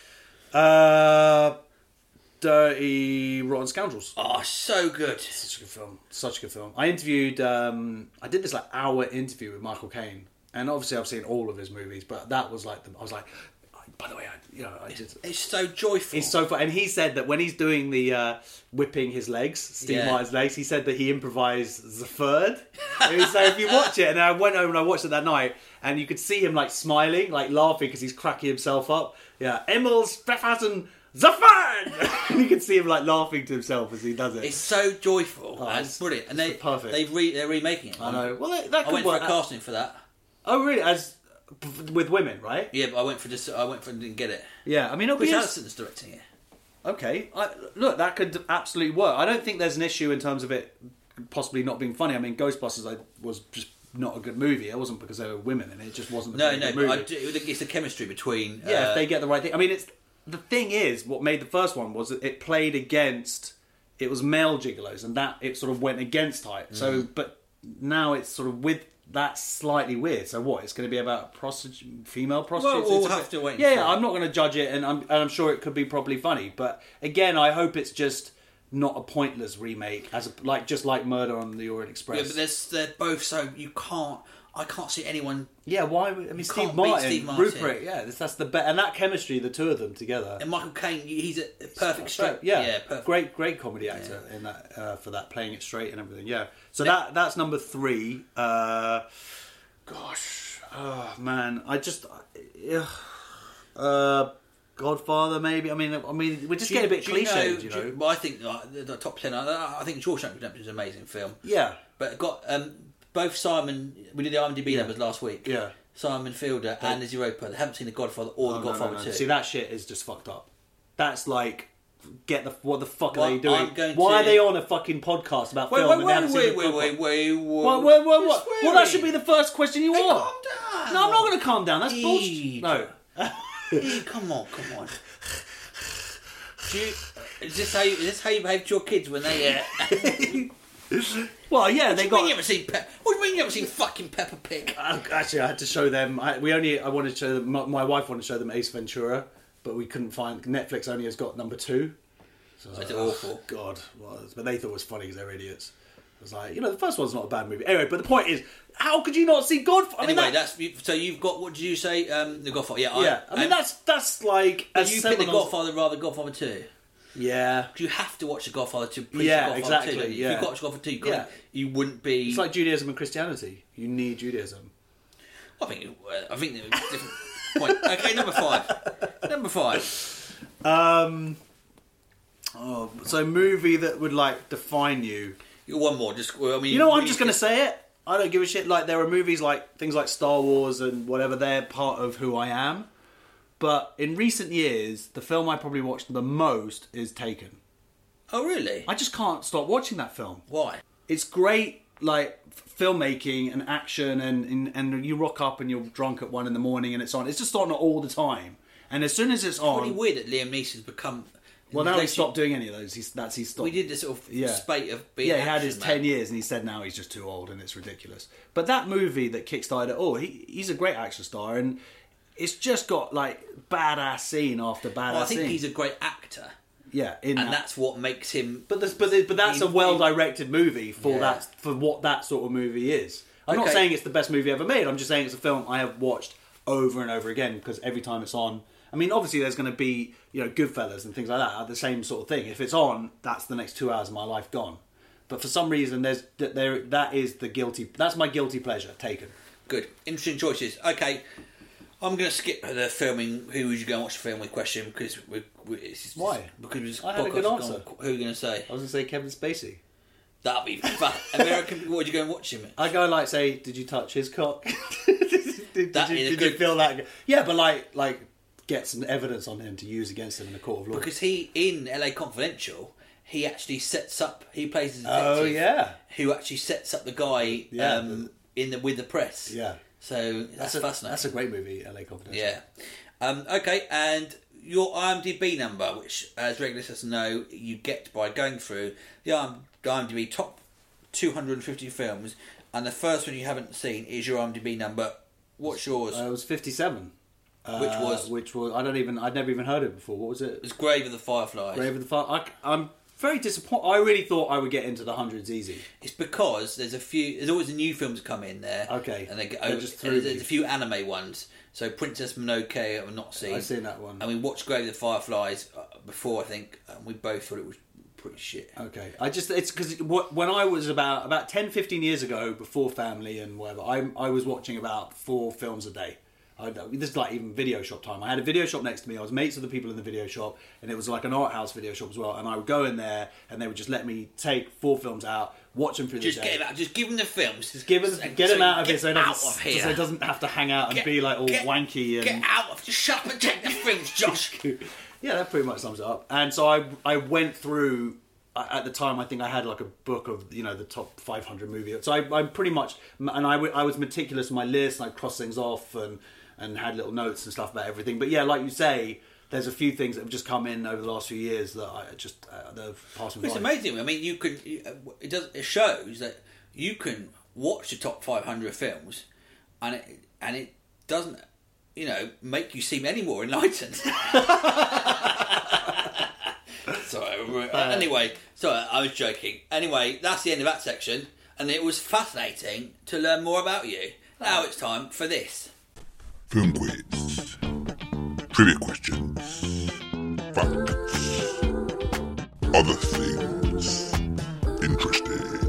Dirty Rotten Scoundrels. Oh, so good. Such a good film. I interviewed... I did this like hour interview with Michael Caine. And obviously I've seen all of his movies, but that was like... I was like, by the way, it's so joyful. It's so fun. And he said that when he's doing the whipping his legs, Steve Martin's legs, he said that he improvised the third. So if you watch it, and I went home and I watched it that night, and you could see him like smiling, like laughing because he's cracking himself up. Yeah, Emil Steffensen... Zafran! And you can see him like laughing to himself as he does it. It's so joyful and it's brilliant. And they're remaking it. I know. Well, that could I went for a casting for that. Oh, really? As with women, right? Yeah, but I went for and didn't get it. Yeah, I mean, Chris Allison's directing it. Okay, look, that could absolutely work. I don't think there's an issue in terms of it possibly not being funny. I mean, Ghostbusters was just not a good movie. It wasn't because there were women in it. It just wasn't. Good movie. But it's the chemistry between. Yeah, if they get the right thing. I mean, the thing is, what made the first one was that it played against... It was male gigolos, and that it sort of went against type. So, but now it's sort of with... That's slightly weird. So what? It's going to be about female prostitutes? Well, we'll have to wait. Yeah, I'm not going to judge it, and I'm sure it could be probably funny. But again, I hope it's just not a pointless remake, just like Murder on the Orient Express. Yeah, but they're both so... I can't see anyone... Yeah, why? I mean, Steve Martin, Rupert, yeah, that's the best. And that chemistry, the two of them together. And Michael Caine, he's a perfect straight. Yeah, perfect. Great comedy actor in that for that, playing it straight and everything. Yeah, so that's number 3. Gosh, oh man, Godfather, maybe. I mean, we're just getting a bit cliched, you know. Well, I think the top 10. I think Shawshank Redemption is an amazing film. Yeah, but it got both Simon. We did the IMDb numbers last week. Yeah, Simon Fielder and Lizzie Roper. They haven't seen The Godfather or The Godfather 2. See, that shit is just fucked up. That's like, what the fuck are they doing? Why are they on a fucking podcast about film and they haven't seen The Godfather? Wait. What? Well, that should be the first question you want. Calm down. No, I'm not going to calm down. That's bullshit. No. Come on. Is this how you behave to your kids when they... Well, yeah, they What do you mean got. you haven't seen What do you mean you haven't seen fucking Peppa Pig? Actually, I had to show them. I wanted to show them. My wife wanted to show them Ace Ventura, but we couldn't find. Netflix only has got number 2. So I was It's like, awful. Oh, God, but they thought it was funny because they're idiots. I was like, the first one's not a bad movie. Anyway, but the point is, how could you not see Godfather? Anyway, that's so you've got. What did you say? The Godfather. Yeah. I mean that's like. You picked the Godfather rather than Godfather 2. Yeah. You have to watch the Godfather to preach Yeah, the Godfather 2. exactly, Don't you? yeah. If you watch Godfather 2, Yeah. you wouldn't be. It's like Judaism and Christianity. You need Judaism. I think there's a different point. Okay, number 5. Number 5. So movie that would like define you. One more. You know what? I'm just going to say it. I don't give a shit. Like there are movies like things like Star Wars and whatever. They're part of who I am. But in recent years, the film I probably watched the most is Taken. Oh, really? I just can't stop watching that film. Why? It's great, like filmmaking and action, and you rock up and you're drunk at 1 a.m. and it's on. It's just on all the time. And as soon as it's on, Pretty weird that Liam Neeson's become. well, now he's stopped doing any of those. He's stopped. We did this sort of spate of being. Yeah, he had action, his man. 10 years and he said now he's just too old and it's ridiculous. But that movie that kickstarted it all, he's a great action star and it's just got like badass scene after badass scene. Well, I think he's a great actor. Yeah, that's what makes him. But that's a well-directed movie for what that sort of movie is. I'm not saying it's the best movie ever made. I'm just saying it's a film I have watched over and over again because every time it's on. I mean, obviously there's going to be Goodfellas and things like that. The same sort of thing. If it's on, that's the next 2 hours of my life gone. But for some reason, that's my guilty pleasure. Taken. Good, interesting choices. Okay. I'm going to skip the filming. Who would you go and watch the film with question because why? Because I had a good answer. Who are you going to say? I was going to say Kevin Spacey. That'd be fun. American. What would you go and watch him? I go like say, did you touch his cock? did you feel that? Yeah, but like get some evidence on him to use against him in a court of law. Because he in LA Confidential, he actually sets up. He plays a detective. Oh yeah. Who actually sets up the guy with the press. Yeah. So that's fascinating. That's a great movie, LA Confidential. Yeah. Okay, and your IMDb number, which, as regular listeners know, you get by going through the IMDb top 250 films, and the first one you haven't seen is your IMDb number. What's yours? It was 57. Which was I'd never even heard it before. What was it? It was Grave of the Fireflies. Grave of the Fireflies. I'm very disappointed. I really thought I would get into the hundreds easy. It's because there's always a new films come in there. Okay. And just there's a few anime ones. So Princess Mononoke I've not seen. I've seen that one. And we watched Grave of the Fireflies before, I think, and we both thought it was pretty shit. Okay. It's because when I was about 10, 15 years ago, before family and whatever, I was watching about 4 films a day. This is like even video shop time. I had a video shop next to me. I was mates with the people in the video shop, and it was like an art house video shop as well. And I would go in there, and they would just let me take 4 films out, watch them through the day. Get him out. Just give them the films. Just get him out of here, so he doesn't have to hang out and be like all wanky. And... Get out of. Just shut up and take the films, Josh. Yeah, that pretty much sums it up. And so I went through. At the time, I think I had like a book of the top 500 movies. So I pretty much, and I was meticulous in my list. And I crossed things off and had little notes and stuff about everything. But yeah, like you say, there's a few things that have just come in over the last few years that I just they've passed me by. It's amazing. I mean, it shows that you can watch the top 500 films, and it doesn't make you seem any more enlightened. Anyway, I was joking. Anyway, that's the end of that section, and it was fascinating to learn more about you. Now it's time for this. Film quiz, trivia questions, facts, other things interesting.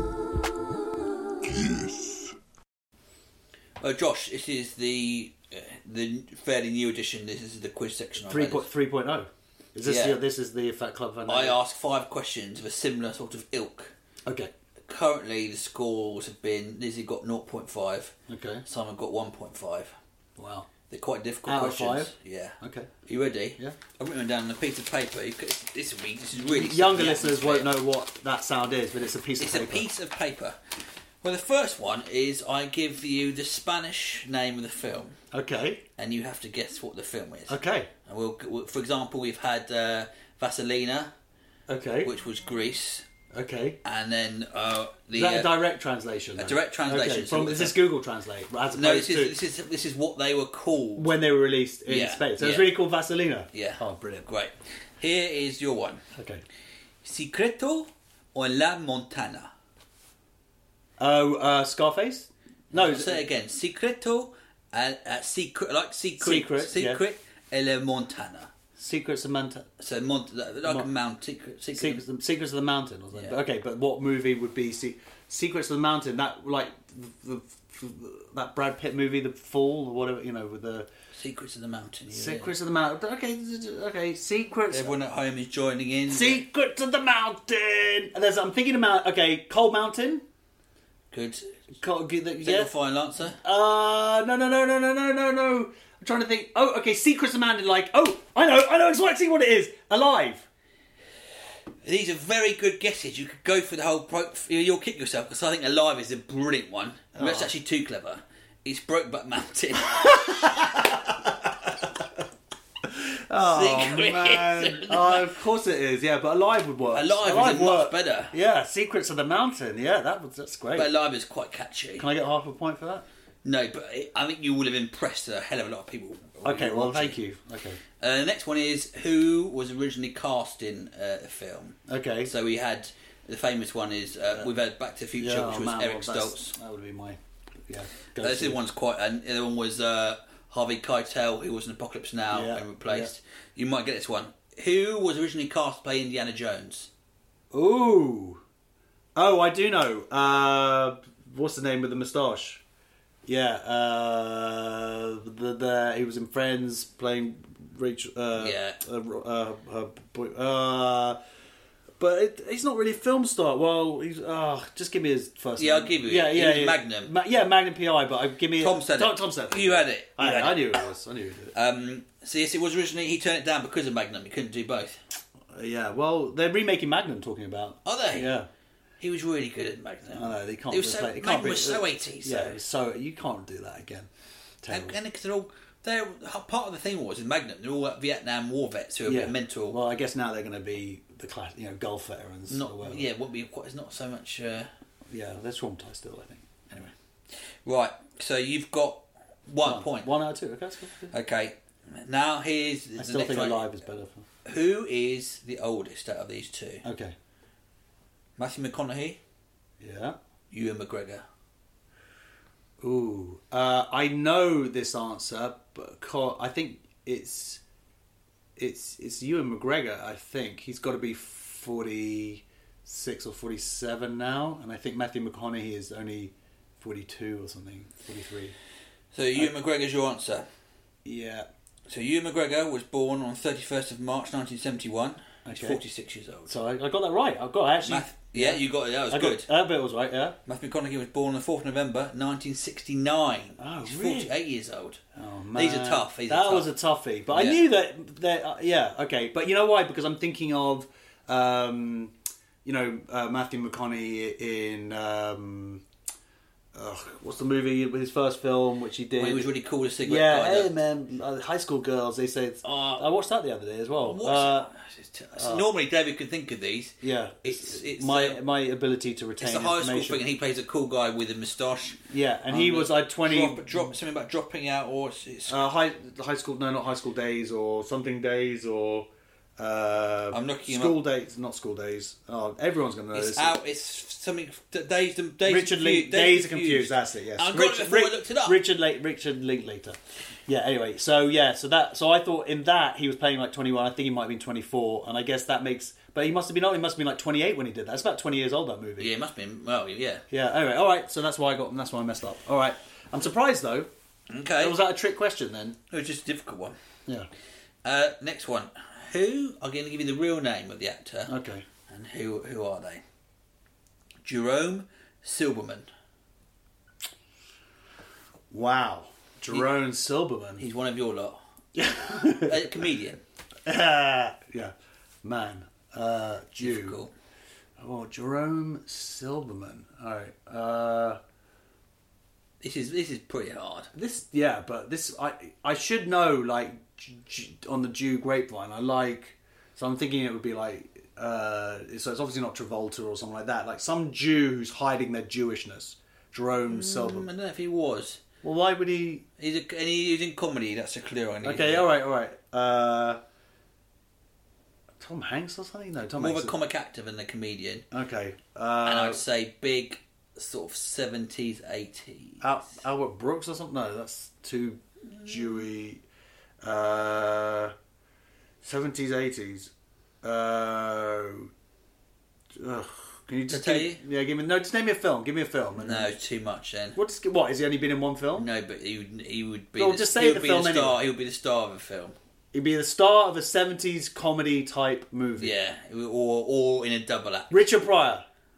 Yes. Josh, this is the fairly new edition. This is the quiz section. 3.0. Is this this is the Fat Club Fan? I asked 5 questions of a similar sort of ilk. Okay. Currently, the scores have been Lizzie got 0.5. Okay. Simon got 1.5. Wow. They're quite difficult Out questions. of 5? Yeah. Okay. Are you ready? Yeah. I've written them down on a piece of paper. This is really... Younger listeners won't know what that sound is, but it's a piece of paper. It's a piece of paper. Well, the first one is I give you the Spanish name of the film. Okay. And you have to guess what the film is. Okay. And for example, we've had Vaselina. Okay. Which was Greece. Okay. And then Is that a direct translation? A direct translation. Okay. Is this Google Translate? As No, opposed this is what they were called when they were released in Spain. So it's really called Vaselina. Yeah. Oh, brilliant. Great. Here is your one. Okay. Secreto o la Montana. Oh, Scarface? No. Say it again. Secreto secret, like secret. Secret. E la Montana. Secrets of Montana. So like a mount. Secrets of the Mountain or something. Yeah. Okay, but what movie would be Secrets of the Mountain? That like that Brad Pitt movie, The Fall, or whatever, with the Secrets of the Mountain. Secrets of the Mountain. Okay, Secrets. Everyone at home is joining in. Secrets of the Mountain. And I'm thinking about Cold Mountain. Good. Yeah. Final answer. No. I'm trying to think. Oh, okay. Secrets of the Mountain. I know exactly what it is. Alive. These are very good guesses. You could go for the whole. You'll kick yourself because I think Alive is a brilliant one. Oh. That's actually too clever. It's Brokeback Mountain. Oh man! Of course it is. Yeah, but Alive would work. Alive is much better. Yeah, Secrets of the Mountain. Yeah, that's great. But Alive is quite catchy. Can I get half a point for that? No, but I think you will have impressed a hell of a lot of people. Okay, well, thank you. Okay. The next one is who was originally cast in the film. Okay. So we had the famous one is we've had Back to the Future, which was Eric Stoltz. That would be my This one's quite. And the other one was Harvey Keitel, who was in Apocalypse Now and replaced. Yeah. You might get this one. Who was originally cast to play Indiana Jones? Ooh. Oh, I do know. What's the name with the moustache? Yeah. He was in Friends playing Rachel. Her boy. But he's not really a film star. Well, he's just give me his first name. I'll give you it. Yeah. Magnum. Magnum PI. But give me Tom said it. Tom said it. You had it. I knew it was. I knew it. So yes, it was originally he turned it down because of Magnum. He couldn't do both. Yeah. Well, they're remaking Magnum. Talking about. Are they? Yeah. He was really good at Magnum. I know they can't. Magnum was so 80s. Yeah. So you can't do that again. And because they're part of the thing was in Magnum. They're all Vietnam War vets who are a bit mental. Well, I guess now they're going to be the class, Gulf veterans. It won't be quite. It's not so much. Yeah, they're traumatized still. I think. Anyway. Right. So you've got 1 point. 1 out of 2. Okay. That's good. Okay. Now here's. I still think Alive is better. Who is the oldest out of these two? Okay. Matthew McConaughey. Yeah. Ewan McGregor. Ooh. I know this answer, but I think it's Ewan McGregor. I think he's got to be 46 or 47 now, and I think Matthew McConaughey is only 42 or something, 43. So Ewan McGregor's your answer. Yeah. So Ewan McGregor was born on 31st of March 1971. He's 46 years old. So I got that right. I actually. You got it. That was good. That bit was right. Yeah. Matthew McConaughey was born on the 4th of November 1969. Oh, he's really? 48 years old. Oh man, these are tough. That was a toughie, but I knew that. Okay, but you know why? Because I'm thinking of, Matthew McConaughey in. What's the movie with his first film, which he did? Well, he was really cool as cigarette guy. Yeah, hey man, high school girls. They said I watched that the other day as well. Normally, David could think of these. Yeah, it's my ability to retain. It's a high school thing, and he plays a cool guy with a moustache. Yeah, and he was like 20. Something about dropping out, or it's high school. No, not high school days, or something days, or. I'm looking school days, not school days. Oh, everyone's going to know it's this. It's something. Days are confused. That's it. Yes. I got it before I looked it up. Richard Linklater. Yeah. Anyway, so I thought in that he was playing like 21. I think he might have been 24, and I guess that makes. But he must have been like 28 when he did that. It's about 20 years old, that movie. Yeah, it must have been. Well, yeah. Yeah. Anyway, all right. So that's why I messed up. All right. I'm surprised though. Okay. Was that a trick question then? It was just a difficult one. Yeah. Next one. Who are going to give you the real name of the actor? Okay. And who are they? Jerome Silberman. Wow. Jerome Silberman. He's one of your lot. A comedian. Yeah. Man. Jew. Difficult. Oh, Jerome Silberman. All right. This is pretty hard. But I should know, like, on the Jew grapevine. So I'm thinking it would be like so it's obviously not Travolta or something like that. Like some Jew who's hiding their Jewishness. Jerome I Silverman. don't know if he was. Well, why would he? And he's in comedy. That's a clear one. Okay, all right. Tom Hanks or something? No, Tom More Hanks. of a comic actor than a comedian. Okay. And I'd say big sort of 70s, 80s. Albert Brooks or something? No, that's too Jewy. 70s, 80s. Can you just tell you? Yeah, just name me a film. Give me a film. No, it's too much then. What? Has he only been in one film? No, but he would be. Well, just say the film star. anyway. He would be the star of a film. He'd be the star of a 70s comedy type movie. Yeah, or in a double act. Richard Pryor.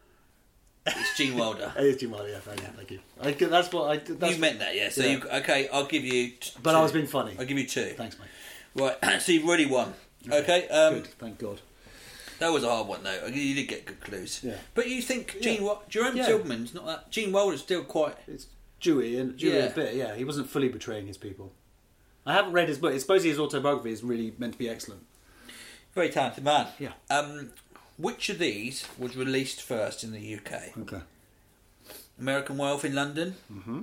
It's Gene Wilder. It is Gene Wilder, yeah, thank you. That's what I did. You meant that, yeah. So yeah. Okay, I'll give you. But two. I was being funny. I'll give you two. Thanks, mate. Right, so you've already won. Okay. Good, thank God. That was a hard one though. You did get good clues. Yeah. But you think Jerome Yeah. Silverman's not that? Gene Wilder's still quite. It's Jewy a bit. Yeah, he wasn't fully betraying his people. I haven't read his book. I suppose his autobiography is really meant to be excellent. Very talented man. Yeah. Which of these was released first in the UK? Okay. American Werewolf in London,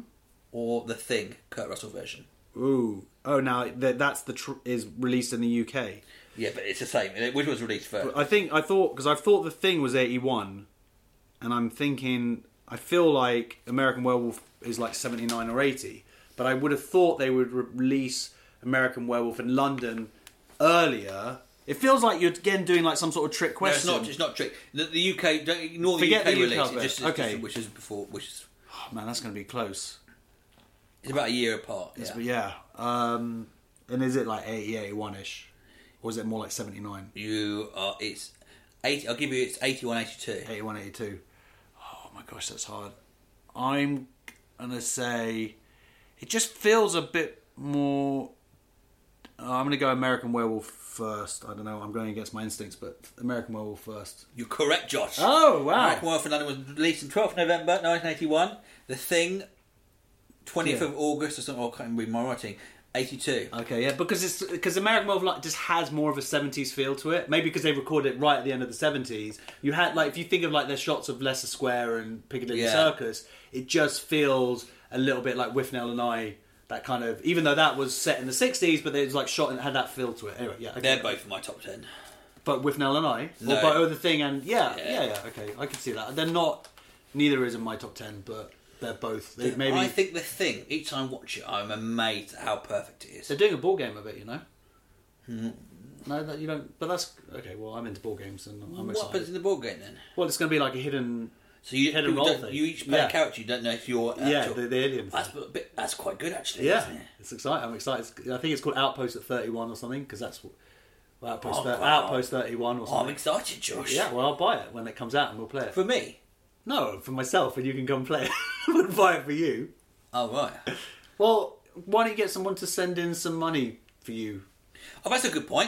or The Thing, Kurt Russell version? Ooh. Oh, now that's is released in the UK. Yeah, but it's the same. Which was released first? I thought The Thing was 81, and I'm thinking I feel like American Werewolf is like 79 or 80, but I would have thought they would release American Werewolf in London earlier. It feels like you're again doing like some sort of trick question. No, it's not trick. The UK, don't ignore the Forget UK the release. UK It's just okay. which is before, which is Oh, man, that's going to be close. it's about a year apart. Yeah. And is it like 80, 81-ish? Or is it more like 79? It's 80. I'll give you it's 81, 82. 81, 82. Oh my gosh, that's hard. I'm going to say it just feels a bit more... I'm going to go American Werewolf first. I don't know, I'm going against my instincts, but American Werewolf first. You're correct, Josh. Oh, wow. American Werewolf in London was released on 12th November 1981. The Thing, 20th of August or something. I can't read my writing. 82. Okay, yeah, because American Werewolf just has more of a 70s feel to it. Maybe because they recorded it right at the end of the 70s. You had, like, if you think of, like, their shots of Leicester Square and Piccadilly Circus, it just feels a little bit like Withnail and I, that kind of, even though that was set in the 60s, but it was, like, shot and had that feel to it. Anyway, yeah. Okay. They're both in my top 10. But Withnail and I? No. Or by The Thing and, yeah, okay, I can see that. They're not, neither is in my top 10, but... They're both. Maybe I think The Thing, each time I watch it, I'm amazed at how perfect it is. they're doing a ball game of it, you know? No, that you don't. But that's okay. Well, I'm into ball games, and I'm What excited. happens in the board game then? Well, it's going to be like a hidden. So you hidden roll don't- thing. You each play a character. You don't know if you're actual. the alien. That's quite good actually. Yeah, Isn't it? it's exciting. I'm excited. I think it's called Outpost at 31 or something because that's Outpost. Oh, God. Outpost 31 or Oh, something. I'm excited, Josh. Yeah, well, I'll buy it when it comes out and we'll play it. For me. No, for myself, and you can come play it. I wouldn't buy it for you. Oh right. Well, why don't you get someone to send in some money for you? Oh, that's a good point.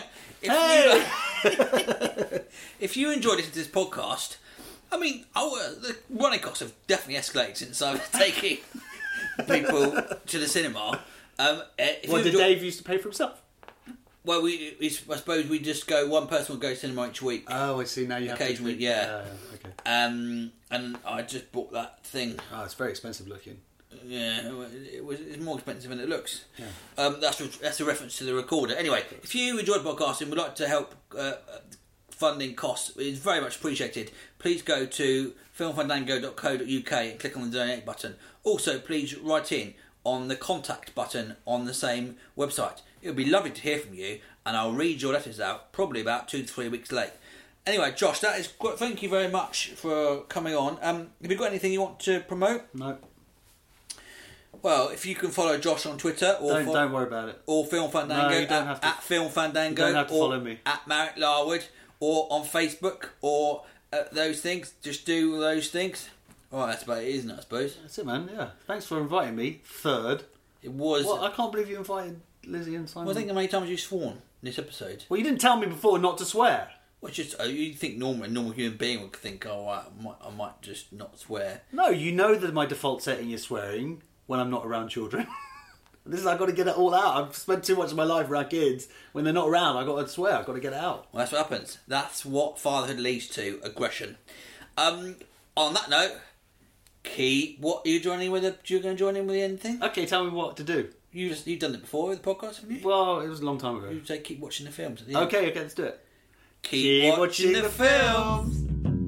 If you enjoyed listening to this podcast, I mean, the running costs have definitely escalated since I was taking people to the cinema. Did Dave used to pay for himself? Well, I suppose we just go. One person will go to cinema each week. Oh, I see. Now you have to. Occasionally, yeah. Okay. And I just bought that thing. Oh, it's very expensive looking. Yeah, it's more expensive than it looks. Yeah. That's a reference to the recorder. Anyway, if you enjoyed podcasting and would like to help funding costs, it's very much appreciated. Please go to filmfandango.co.uk and click on the donate button. Also, please write in on the contact button on the same website. It would be lovely to hear from you, and I'll read your letters out probably about 2 to 3 weeks late. Anyway, Josh, that is good. Thank you very much for coming on. Have you got anything you want to promote? No. Well, if you can follow Josh on Twitter, or don't worry about it. or Film Fandango, No, you don't have to. at Film Fandango, You don't have to or follow me. at Marek Larwood, or on Facebook, or those things. Just do those things. Well, that's about it, isn't it? I suppose That's it, man. Yeah. Thanks for inviting me. Third. it was. Well, I can't believe you invited Lizzie and Simon. Well, think how many times you've sworn in this episode. Well, you didn't tell me before not to swear. Well, it's just you think a normal human being would think, oh, I might just not swear. No, you know that my default setting is swearing when I'm not around children. This is, I've got to get it all out. I've spent too much of my life around kids. When they're not around, I've got to swear. I've got to get it out. Well, that's what happens. That's what fatherhood leads to, aggression. On that note, Key, what are you joining with? You going to join in with anything? Okay, tell me what to do. You've done it before with the podcast, haven't you? Well, it was a long time ago. You say keep watching the films. At the end. Okay, let's do it. Keep watching the films.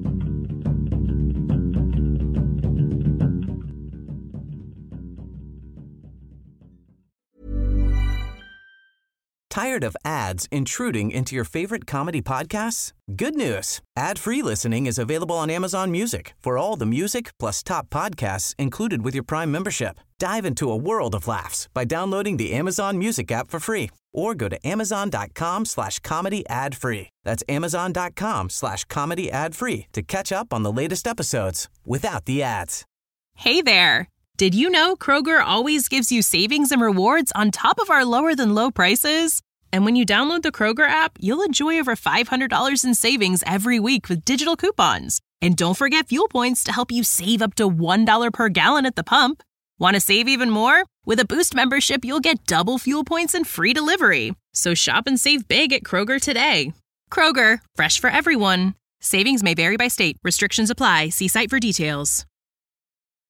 Tired of ads intruding into your favorite comedy podcasts? Good news. Ad-free listening is available on Amazon Music for all the music plus top podcasts included with your Prime membership. Dive into a world of laughs by downloading the Amazon Music app for free or go to amazon.com/comedy ad-free. That's amazon.com/comedy ad-free to catch up on the latest episodes without the ads. Hey there. Did you know Kroger always gives you savings and rewards on top of our lower than low prices? And when you download the Kroger app, you'll enjoy over $500 in savings every week with digital coupons. And don't forget fuel points to help you save up to $1 per gallon at the pump. Want to save even more? With a Boost membership, you'll get double fuel points and free delivery. So shop and save big at Kroger today. Kroger, fresh for everyone. Savings may vary by state. Restrictions apply. See site for details.